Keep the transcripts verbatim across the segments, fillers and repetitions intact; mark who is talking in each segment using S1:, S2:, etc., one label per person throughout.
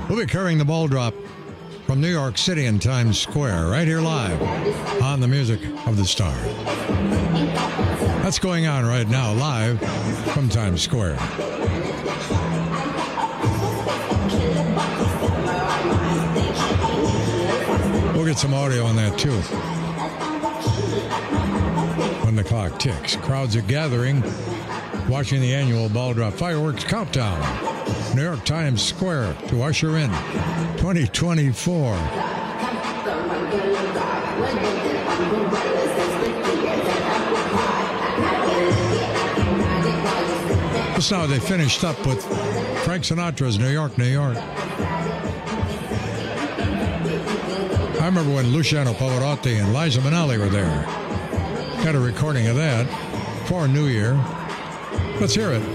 S1: We'll be carrying the ball drop from New York City in Times Square, right here live on the Music of the Stars. That's going on right now, live from Times Square. We'll get some audio on that, too. When the clock ticks, crowds are gathering, watching the annual ball drop fireworks countdown. New York Times Square to usher in twenty twenty-four. Just now they finished up with Frank Sinatra's New York, New York. I remember when Luciano Pavarotti and Liza Minnelli were there. Got a recording of that for New Year. Let's hear it.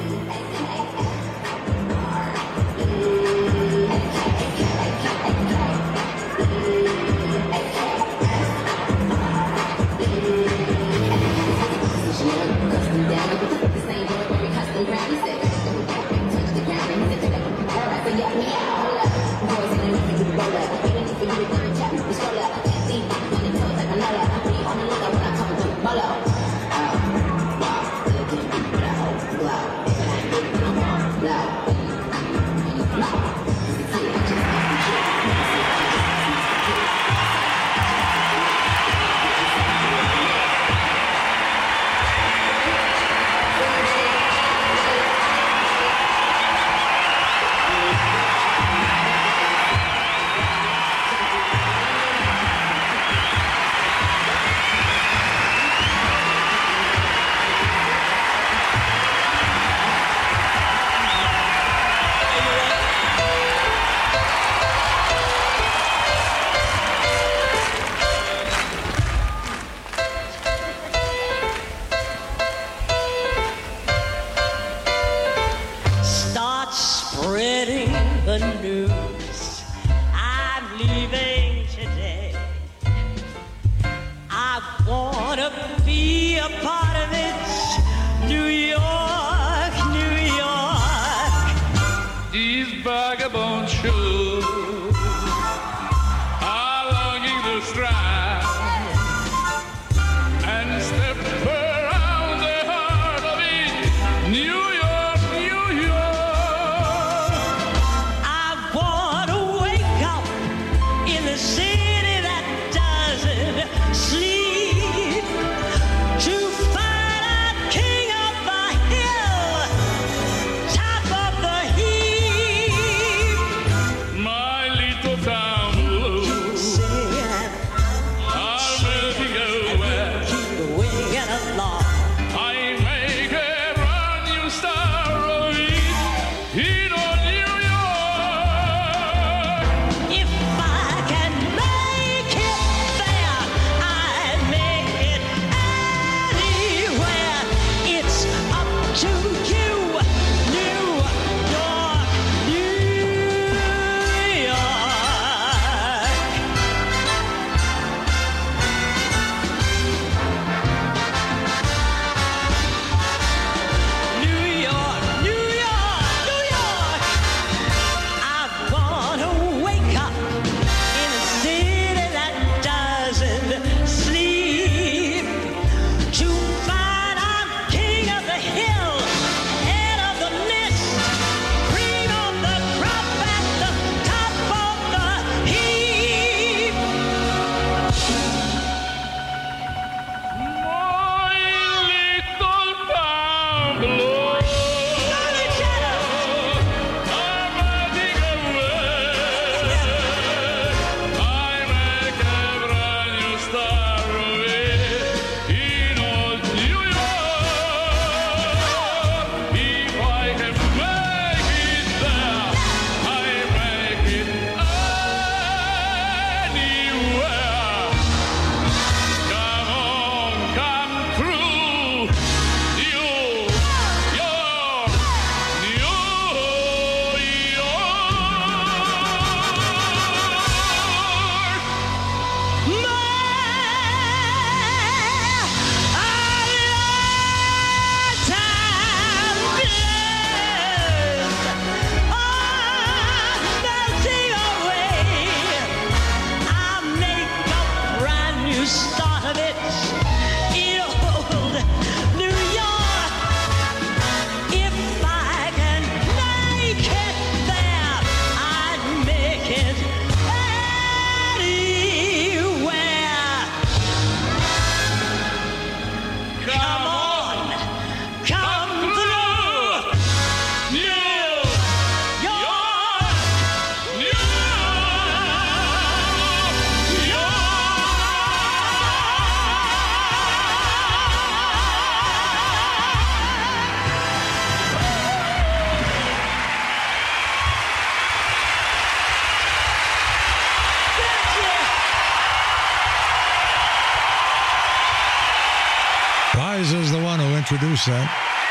S1: introduce that.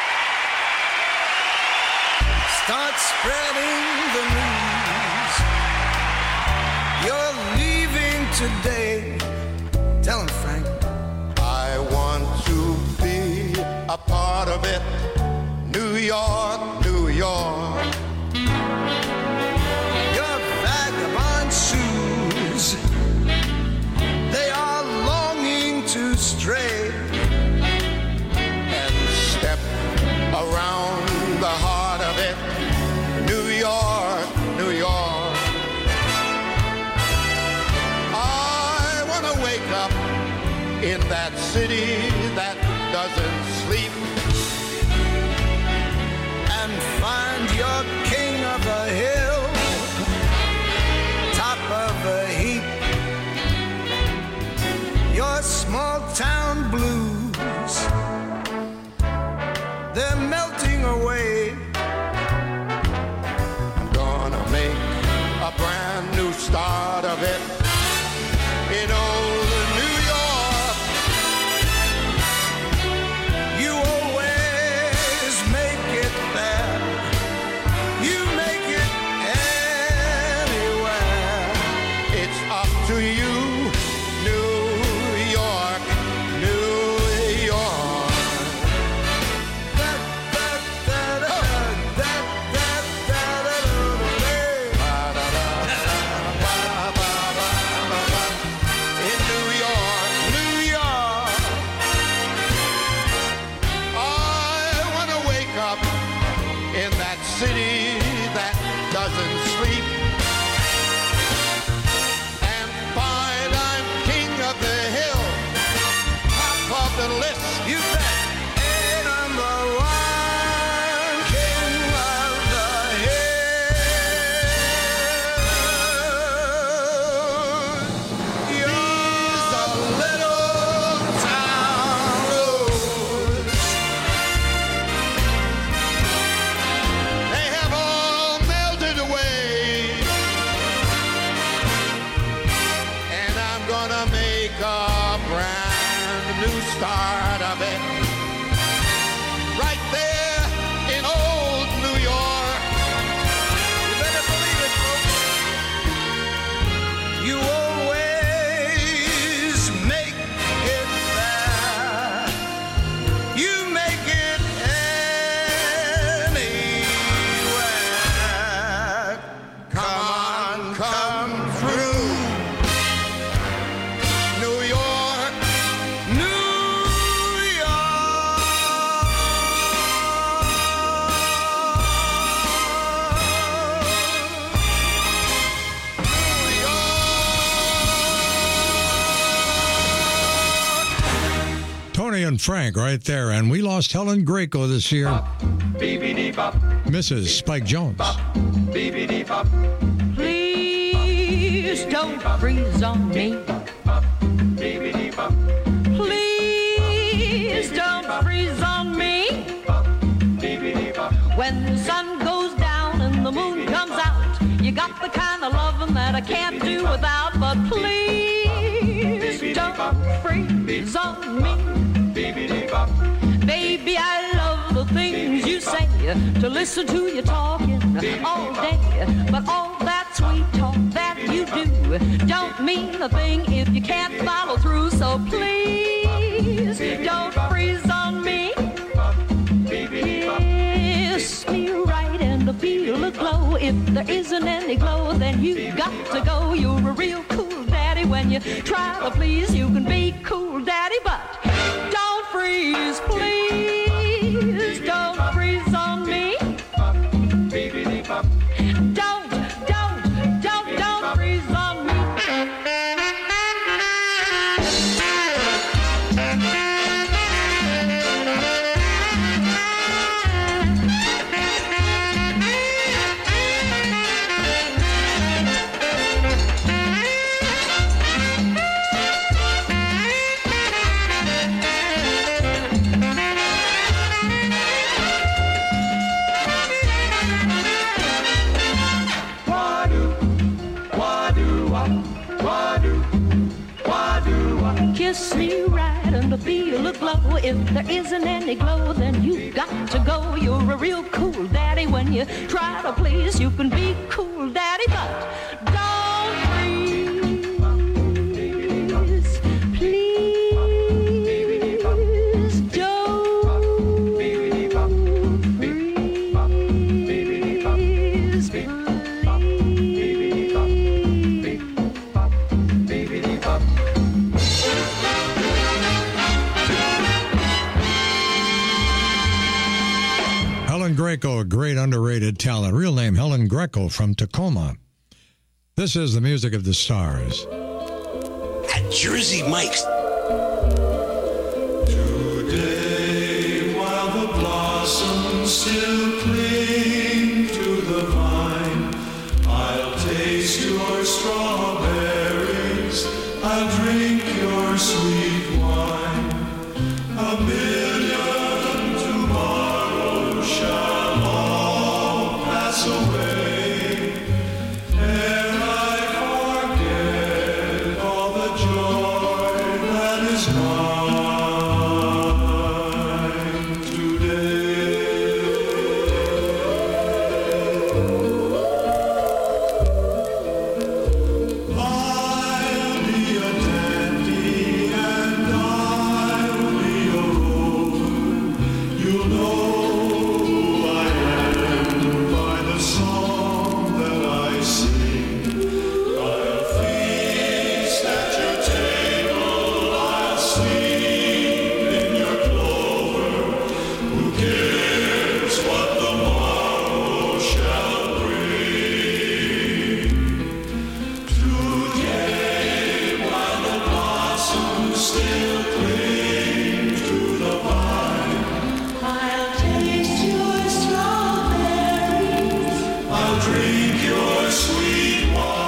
S2: Start spreading the news. You're leaving today. Tell him, Frank.
S3: I want to be a part of it. New York, New York.
S2: Your vagabond shoes, they are longing to stray
S3: And step around the heart of it. New York, New York. I want to wake up in that city that doesn't sleep
S2: and find your king of the hill, top of the heap. Your small town blues, they're melting away.
S3: I'm gonna make a brand new start of it in old New York.
S2: You always make it there. You make it anywhere.
S3: It's up to you, New York, New York.
S2: Da, da, da, da, da, da, da, da,
S3: In New York, New York. I want to wake up in that city that doesn't sleep and find I'm king of the hill, top of the list.
S2: You bet. A number one king of the hill. These are little town blues.
S3: They have all melted away, and I'm gonna make a brand new start of it right there in old New York.
S2: You better believe it, folks. You always make it there. You make it anywhere.
S3: Come on, come through, New York.
S2: New
S1: Tony and Frank right there. And we lost Helen Greco this year. Missus Spike Jones.
S4: Please don't freeze on me. Please don't freeze on me. When the sun goes down and the moon comes out, you got the kind of loving that I can't do without. But please don't freeze on me. Baby, I love the things you say, to listen to you talking all day. But all that sweet talk that you do don't mean a thing if you can't follow through. So please don't freeze on me. Kiss me right and feel the glow. If there isn't any glow, then you got to go. You're a real cool daddy. When you try to please, you can be cool daddy, but don't freeze, please. Don't freeze on me. Don't, don't, don't, don't freeze on me. Kiss me right and feel a glow. If there isn't any glow, then you got to go. You're a real cool daddy. When you try to please, you can be cool daddy, but don't freeze. Please don't freeze. Please.
S1: Helen Greco, a great underrated talent. Real name, Helen Greco from Tacoma. This is the music of the stars.
S5: At Jersey Mike's.
S2: Today, while the blossoms still cling to the vine, I'll taste your strawberries, I'll drink your sweet wine. A million tomorrows shall all pass away, ere I forget all the joy that is mine today. I'll be a dandy and I'll be a rover. You'll know who I am by the song that I sing. I'll feast at your table, I'll sleep in your clover. Who cares what the morrow shall bring? Today, while the blossoms still cling to the vine, I'll taste your strawberries, I'll drink your sweet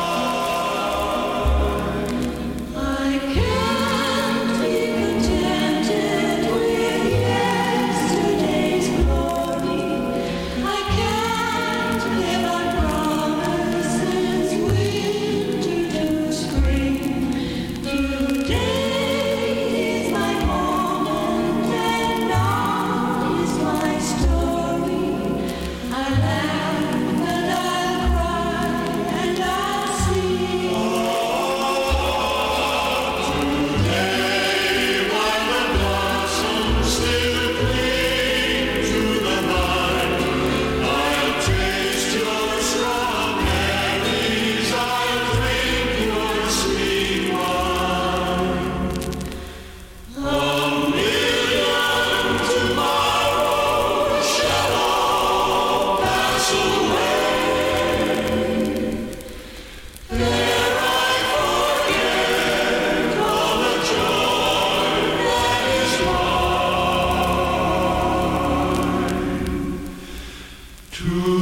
S2: wine. I can't be contented with yesterday's glory. I can't live on promises, winter to spring. Today is my moment and now is my story. I laugh and I cry and I sing. Today, while the blossoms still cling to the vine, I'll taste your strawberries, I'll drink your sweet wine. A million tomorrows shall all pass away, ere I forget all the joy that is mine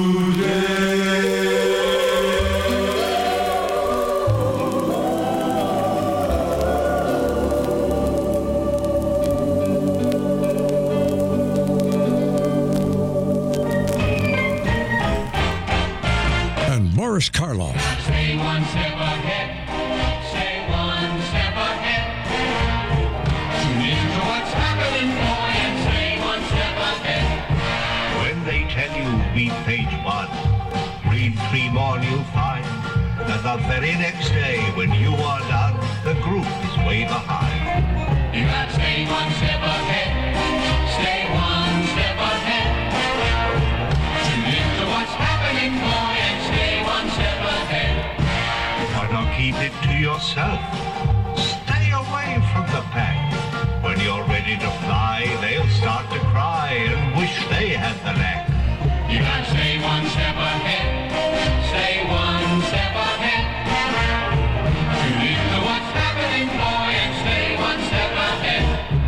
S1: And Boris Karloff.
S6: Stay one step ahead. Stay one step ahead. Tune into what's happening, boy, and stay one step ahead.
S7: When they tell you read page one, read three more and you'll find that the very next day when you are done, the group is way behind.
S6: You gotta stay one step ahead. Stay one step ahead. Tune into what's happening, boy, and stay one step ahead.
S7: Why not keep it to yourself? Stay away from the pack. When you're ready to fly, they'll start to cry and wish they had the knack.
S6: You gotta stay one step ahead. Stay one step ahead. Tune into what's happening, boy, and stay one step ahead.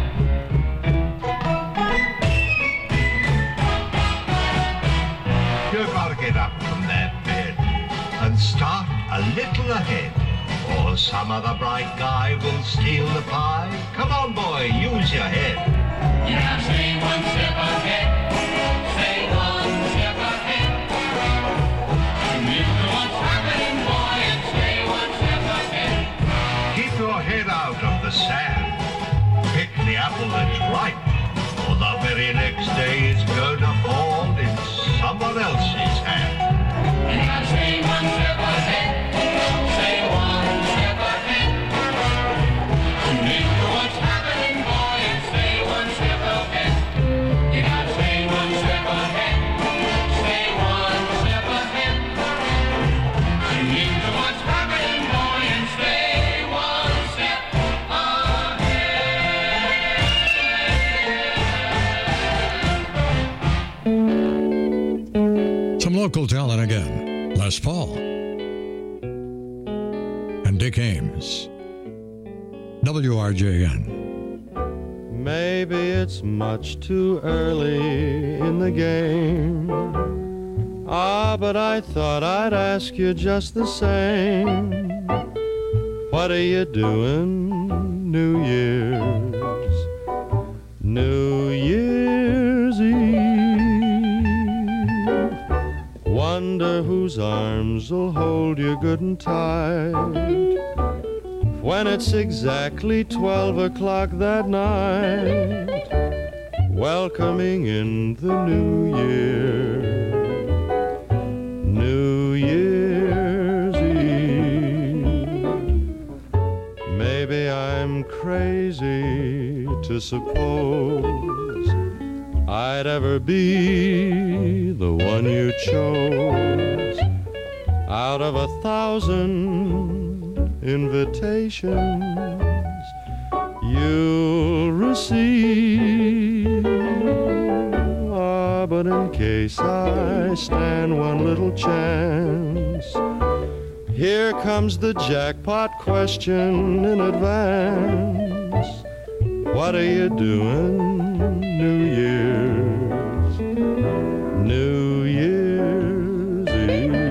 S7: You've got to get up from that bed and start a little ahead, or some other bright guy will steal the pie. Come on, boy, use your head.
S6: You gotta stay one step ahead. Stay one step ahead. Tune into what's happening, boy, and stay one step ahead.
S7: Keep your head out of the sand. Pick the apple
S1: Local talent again. Les Paul. And Dick Ames. W R J N.
S8: Maybe it's much too early in the game. Ah, but I thought I'd ask you just the same. What are you doing New Year's? New Year's Eve. Wonder whose arms will hold you good and tight when it's exactly twelve o'clock that night, welcoming in the new year. New Year's Eve. Maybe I'm crazy to suppose I'd ever be the one you chose out of a thousand invitations you'll receive. Ah, but in case I stand one little chance, here comes the jackpot question in advance. What are you doing New Year's? New Year's Eve.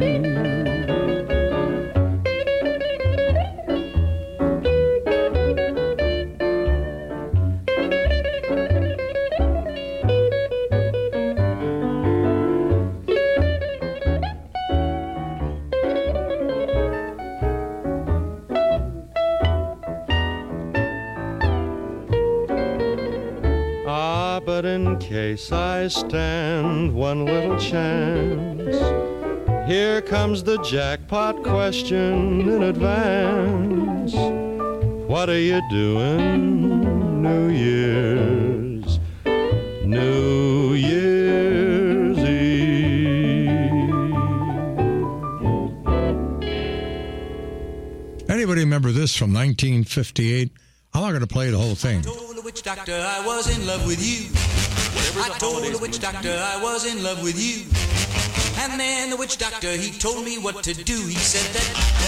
S8: But in case I stand one little chance, here comes the jackpot question in advance. What are you doing New Year's? New Year's Eve.
S1: Anybody remember this from nineteen fifty-eight? I'm not going to play the whole thing.
S9: I told the witch doctor I was in love with you. I told the witch doctor I was in love with you. And then the witch doctor, he told me what to do. He said that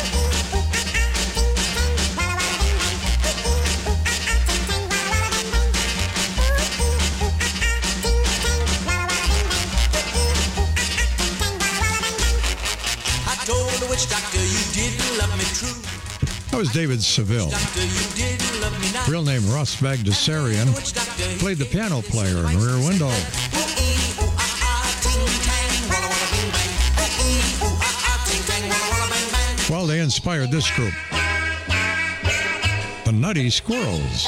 S9: I told the witch doctor you didn't love me true.
S1: That was David Seville.
S9: Doctor, you didn't love me not.
S1: Real name Russ Bagdasarian.
S9: Witch doctor, he
S1: Played the piano player in Rear Window. Well, they inspired this group, the Nutty Squirrels.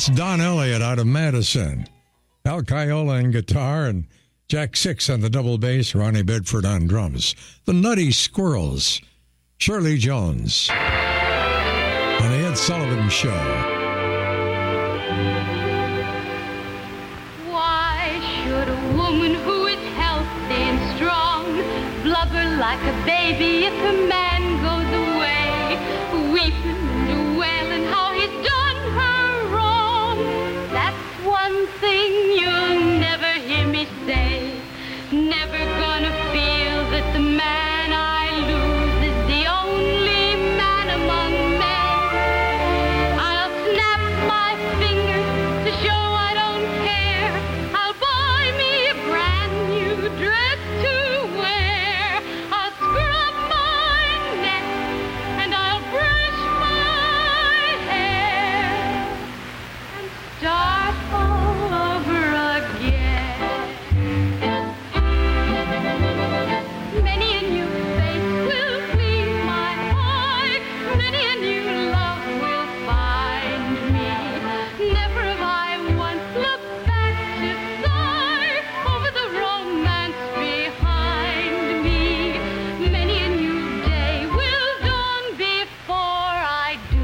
S1: Don Elliott out of Madison. Al Caiola on guitar and Jack Six on the double bass, Ronnie Bedford on drums. The Nutty Squirrels, Shirley Jones on the Ed Sullivan Show.
S4: Why should a woman who is healthy and strong blubber like a baby if a man goes away, weeping and wailing how he's done her wrong? That's one thing you'll never hear me say. Never gonna feel that the man I lose is the only man among men. I'll snap my fingers to show I don't care. I'll buy me a brand new dress to wear. I'll scrub my neck and I'll brush my hair and start all over again. Many a new face will please my eye. Many a new love will find me. Never have I once looked back to sigh over the romance behind me. Many a new day will dawn before I do.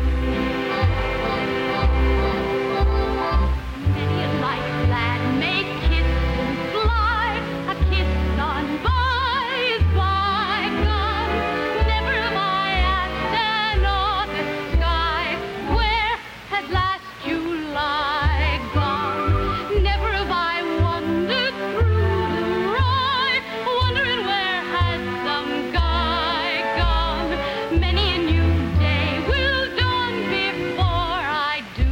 S4: Many a light lad may kiss and fly. A kiss on by is bygone. Never have I asked an August sky, where has last July gone? Never have I wandered through the rye, wondering where has some guy gone. Many a new day will dawn before I do.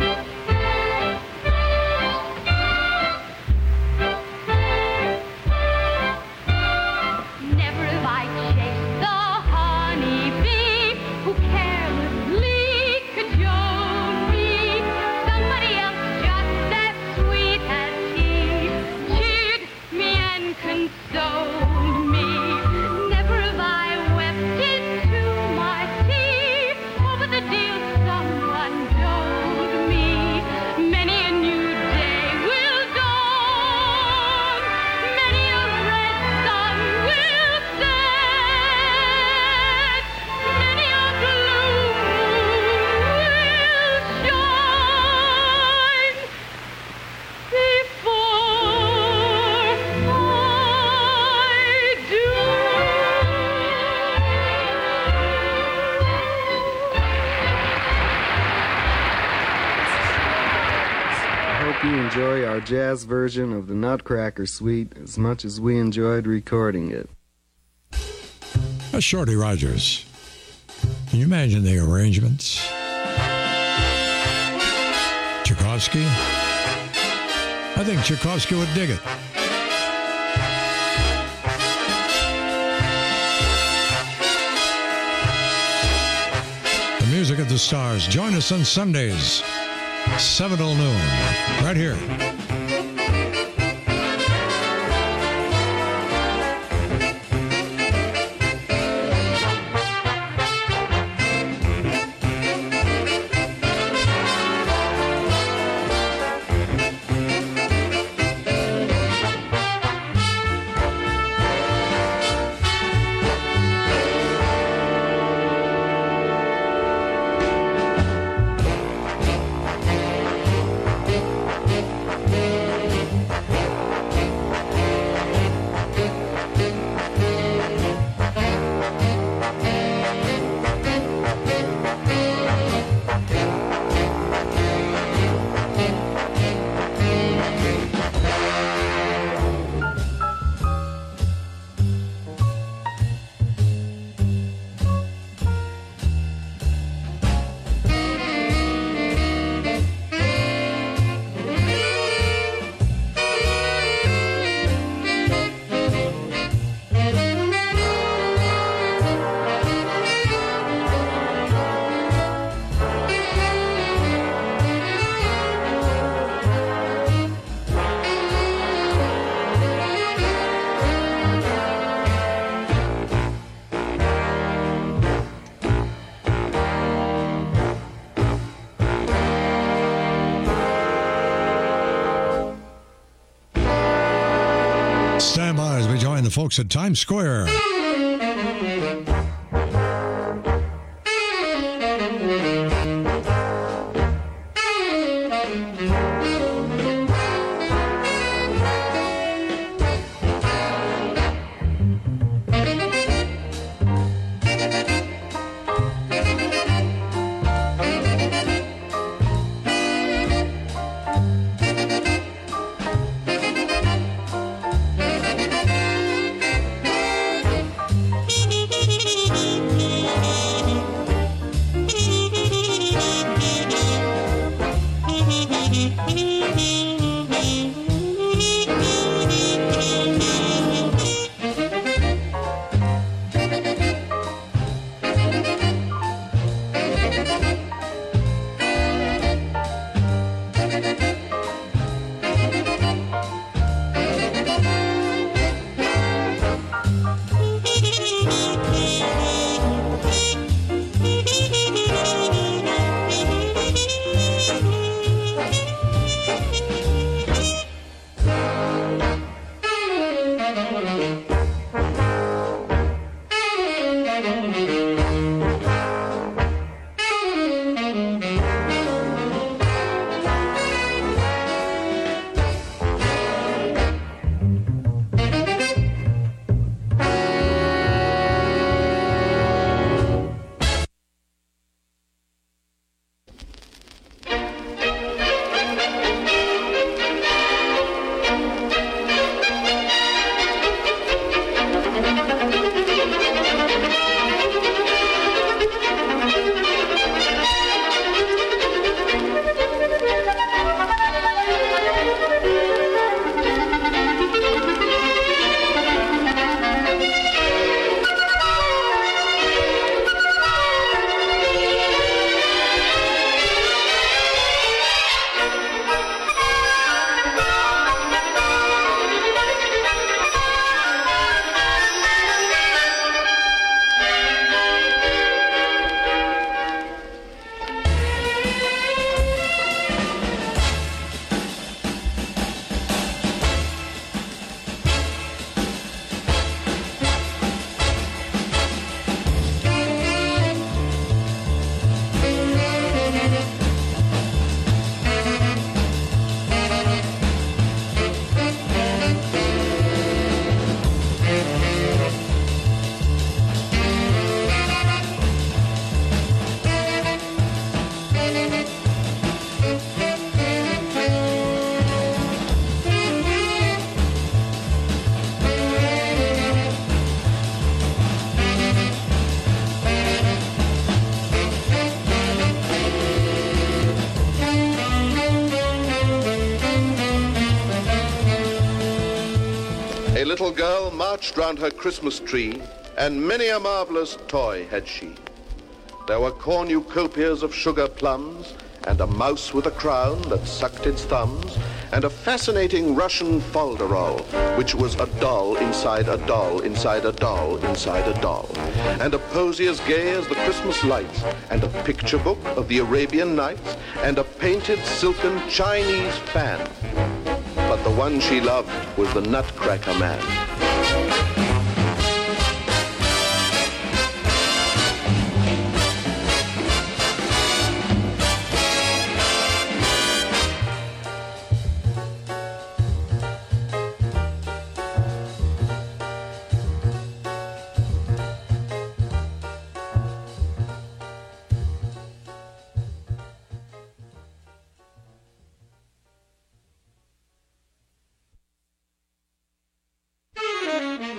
S4: Never have I chased the honeybee who carelessly cajoled me. Somebody else just as sweet as he cheered me and consoled me. Never have I wept into my tea over the deal someone told me. Many a new day will dawn. Many a red sun will set. Many a blue moon will shine before I do.
S10: I hope you enjoy our jazz version of the Nutcracker Suite as much as we enjoyed recording it.
S1: That's Shorty Rogers. Can you imagine the arrangements? Tchaikovsky? I think Tchaikovsky would dig it. The music of the stars. Join us on Sundays, seven till noon, right here. folks at Times Square.
S3: A little girl marched round her Christmas tree, and many a marvelous toy had she. There were cornucopias of sugar plums, and a mouse with a crown that sucked its thumbs, and a fascinating Russian folderol, which was a doll inside a doll inside a doll inside a doll, and a posy as gay as the Christmas lights, and a picture book of the Arabian Nights, and a painted silken Chinese fan. But the one she loved was the Nutcracker Man.
S2: Thank you.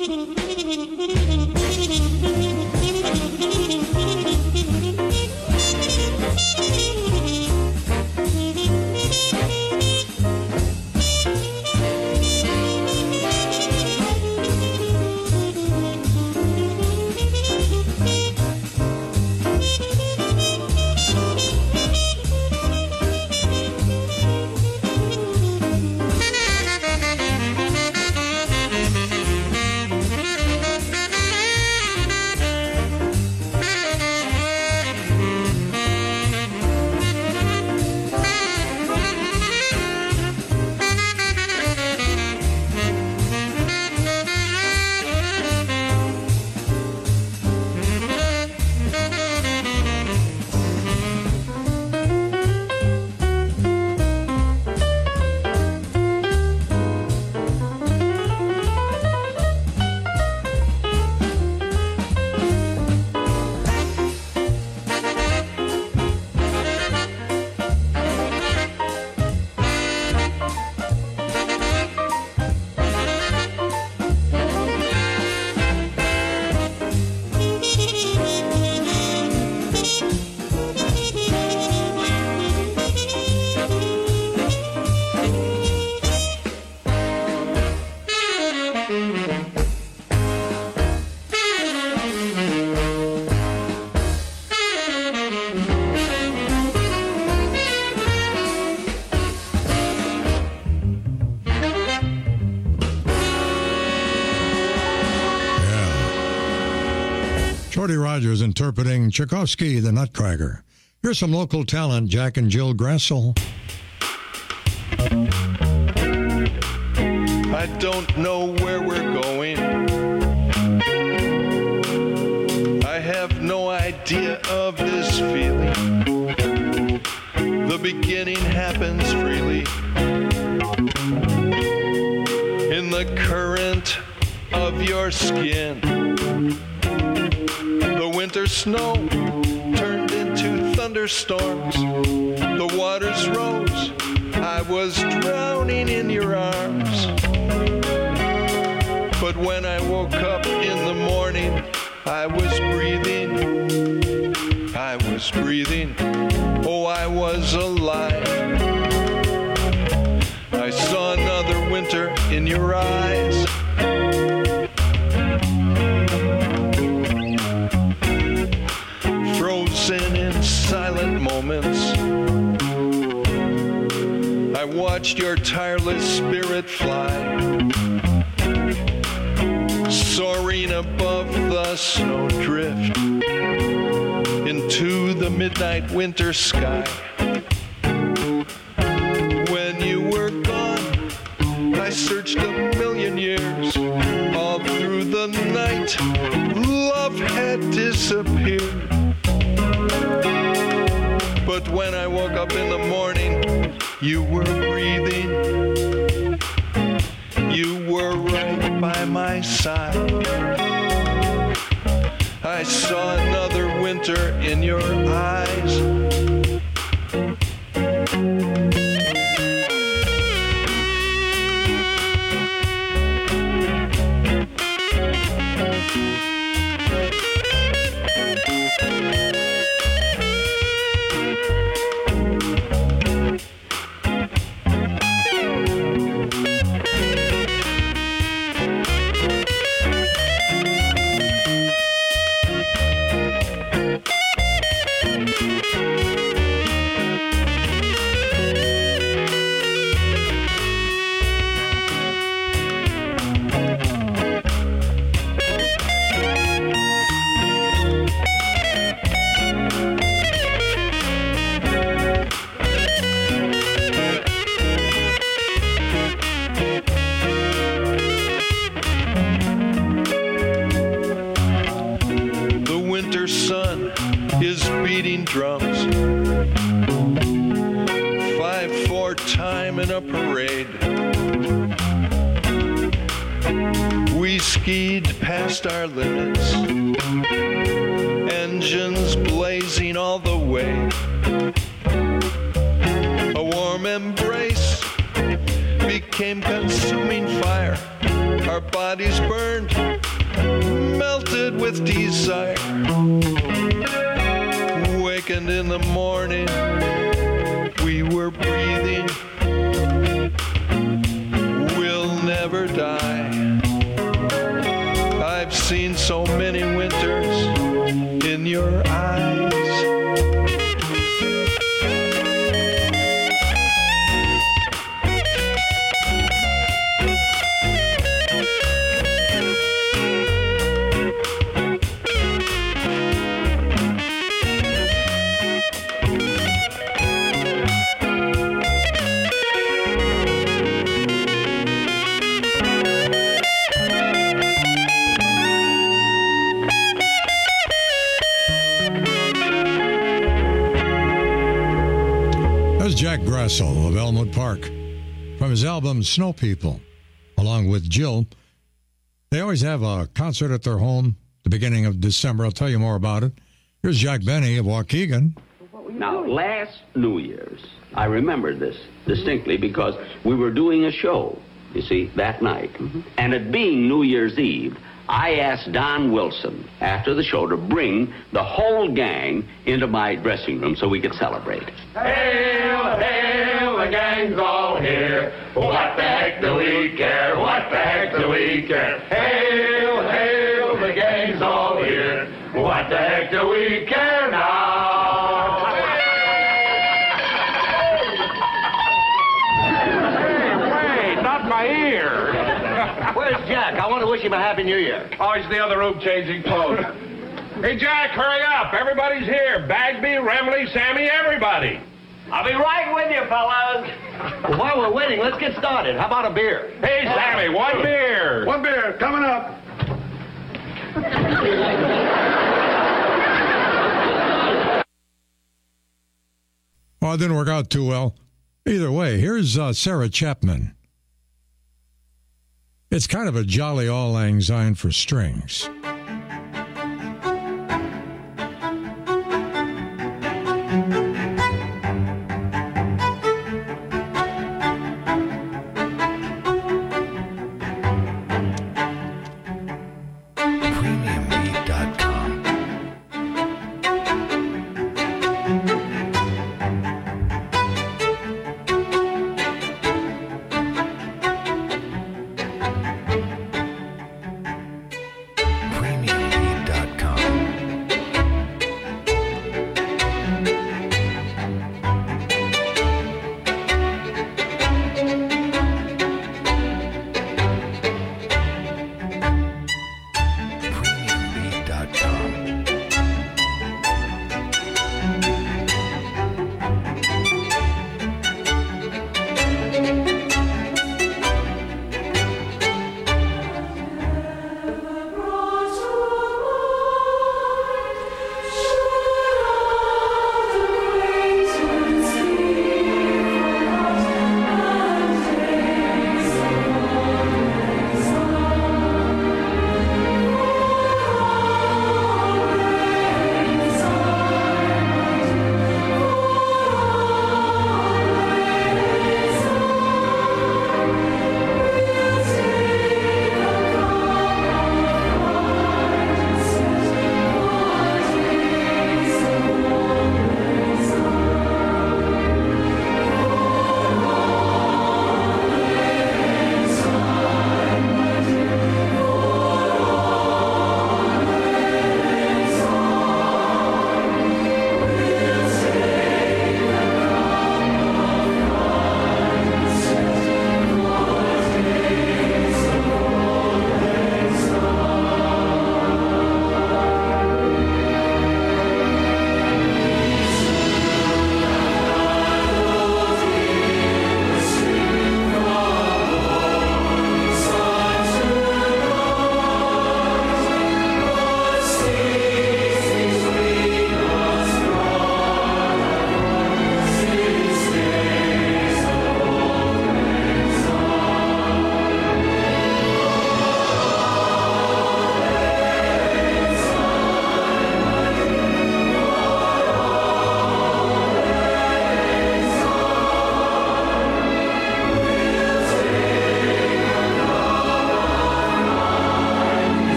S1: Shorty Rogers interpreting Tchaikovsky, the Nutcracker. Here's some local talent, Jack and Jill Grassel.
S11: I don't know where we're going. I have no idea of this feeling. The beginning happens freely in the current of your skin. The winter snow turned into thunderstorms. The waters rose. I was drowning in your arms. But when I woke up in the morning, I was breathing. I was breathing. Oh, I was alive. I saw another winter in your eyes. Frozen in silent moments, I watched your tireless spirit fly, soaring above the snowdrift into the midnight winter sky. When you were gone, I searched a million years. All through the night, love had disappeared. But when I woke up in the morning, you were breathing. You were right by my side. I saw another winter in your eyes. Drums, five four time in a parade. We skied past our limits, engines blazing all the way. A warm embrace became consuming fire. our bodies burned, melted with desire. Wakened in the morning, we were breathing. We'll never die. I've seen so many winters in your eyes.
S1: Jack Grassel of Elmwood Park from his album Snow People, along with Jill. They always have a concert at their home the beginning of December. I'll tell you more about it. Here's Jack Benny of Waukegan.
S12: Now, last New Year's, I remember this distinctly because we were doing a show, you see, that night. Mm-hmm. And it being New Year's Eve, I asked Don Wilson after the show to bring the whole gang into my dressing room so we could celebrate.
S6: Hail, hail, the gang's all here. What the heck do we care? What the heck do we care? Hail, hail, the gang's all here. What the heck do we care now?
S13: Hey, wait, not my ear.
S14: Where's Jack? I want to wish him a Happy New Year.
S13: Oh, he's in the other room changing clothes. Hey, Jack, hurry up. Everybody's here. Bagby, Remley, Sammy, everybody.
S14: I'll be right with you, fellas. Well, while we're waiting, let's get started. How about a beer?
S13: Hey, Sammy, one beer.
S14: One beer, coming up.
S1: Well, it didn't work out too well. Either way, here's uh, Sarah Chapman. It's kind of a jolly auld lang syne for strings.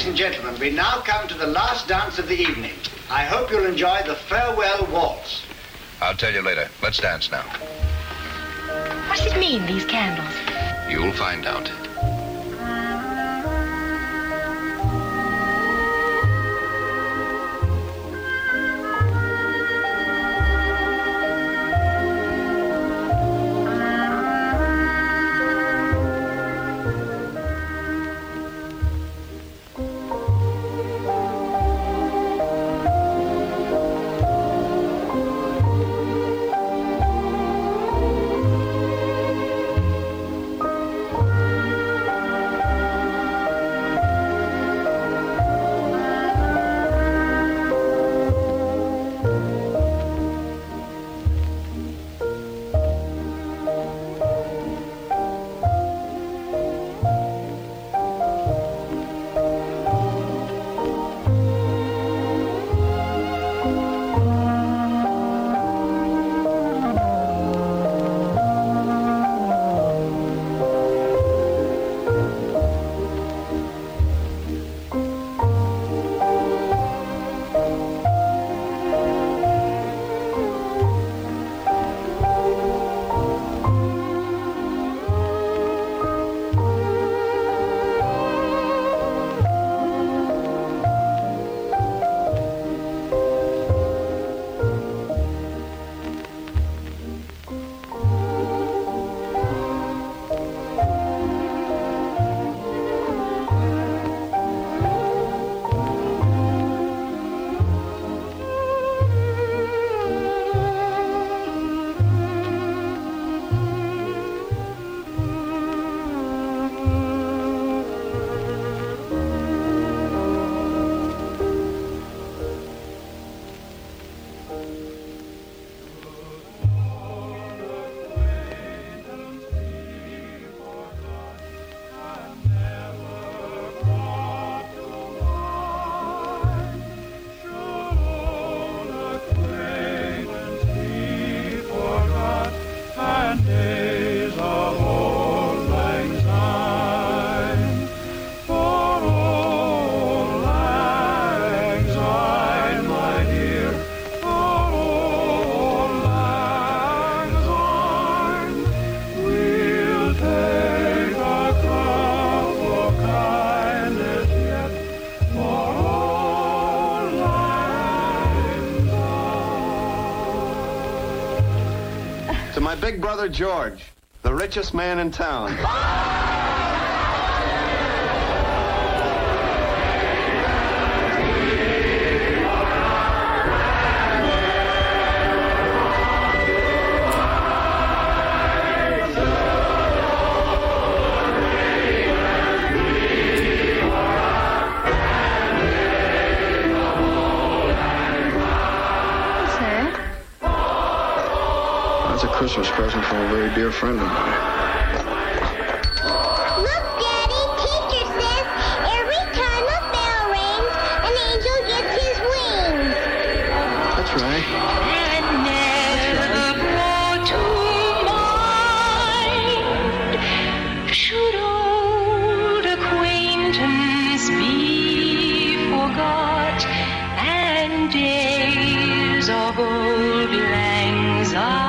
S15: Ladies and gentlemen, we now come to the last dance of the evening. I hope you'll enjoy the farewell waltz.
S16: I'll tell you later. Let's dance now.
S17: What does it mean, these candles?
S16: You'll find out.
S18: To my big brother George, the richest man in town. That's a Christmas present from a very dear friend of mine.
S19: Look, Daddy, teacher says every time a bell rings, an angel gets his wings.
S18: That's right.
S4: And never brought to mind, should old acquaintance be forgot, and days of old lang syne.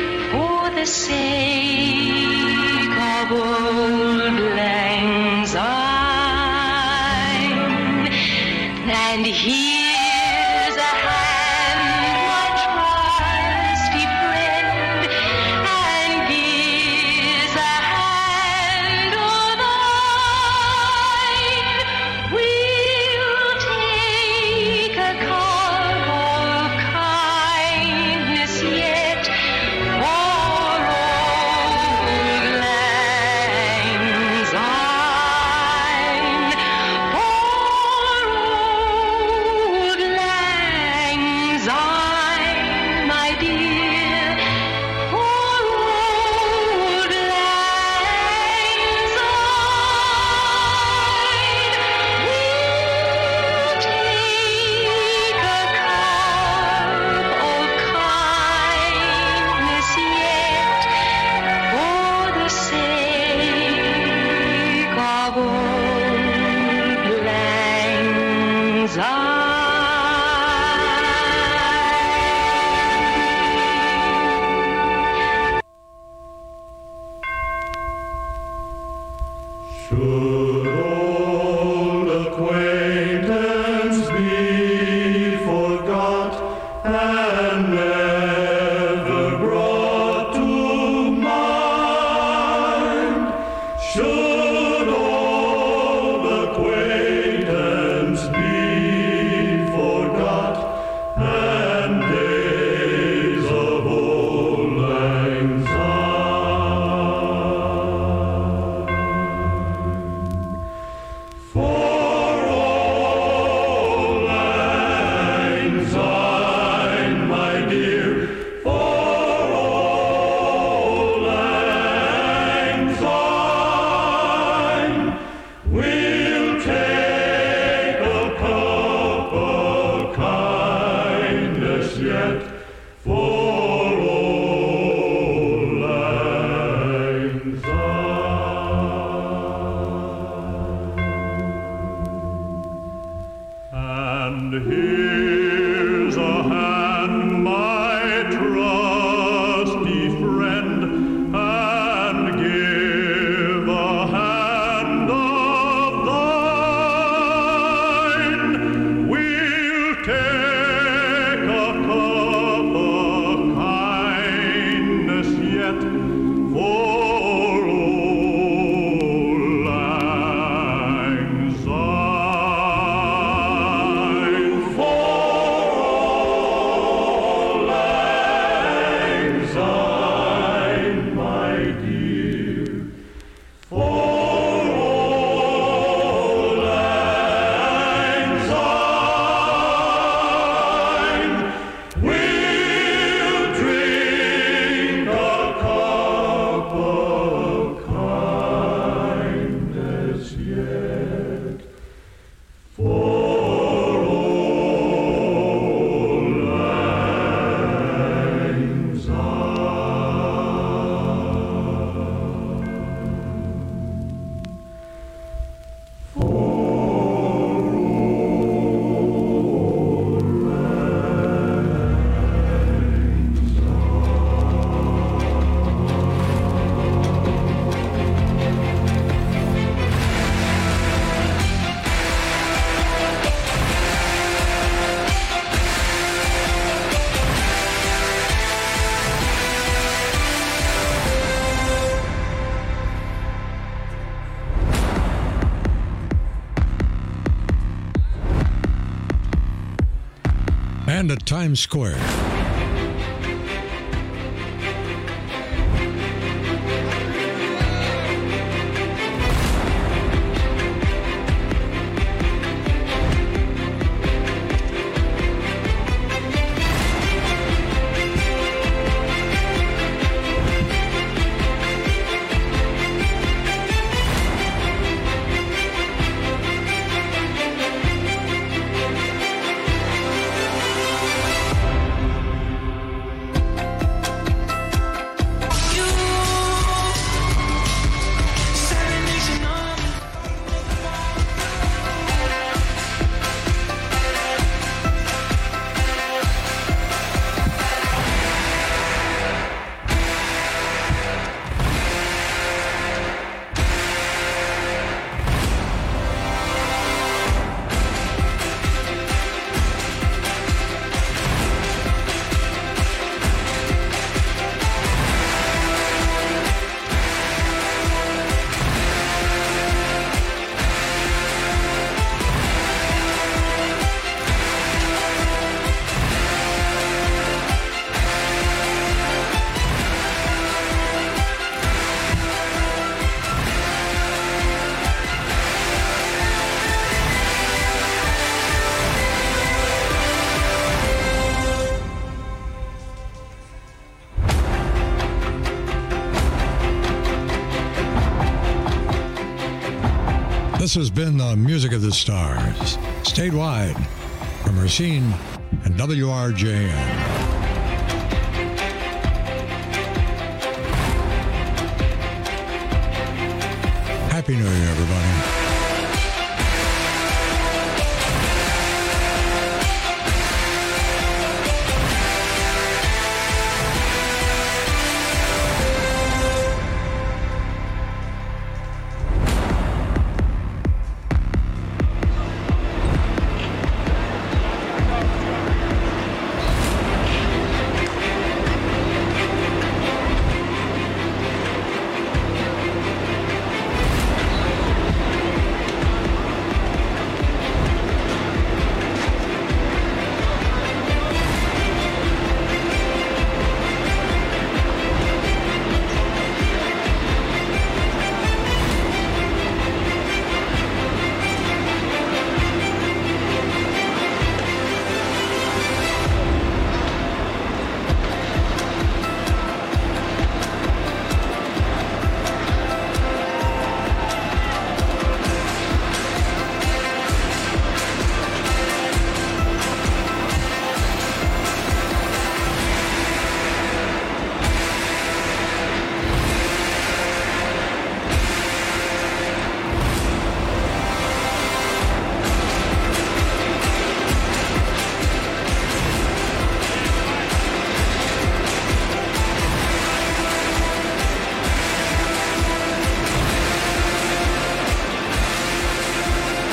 S4: Sake of old lang syne.
S2: Should old acquaintance be forgot and never brought to mind? Should old acquaintance be forgot and days of old lang syne? For old lang syne, my dear, for old lang syne, we'll take a cup of kindness yet for old lang syne. And here's a hand, my trusty friend, and give a hand of thine. We'll take a cup of kindness yet for old lang syne. For old lang syne, my dear, for old lang syne, we'll drink a cup of kindness yet for old lang syne. For
S1: And at Times Square. This has been the Music of the Stars, statewide from Racine and W R J N. Happy New Year, everybody.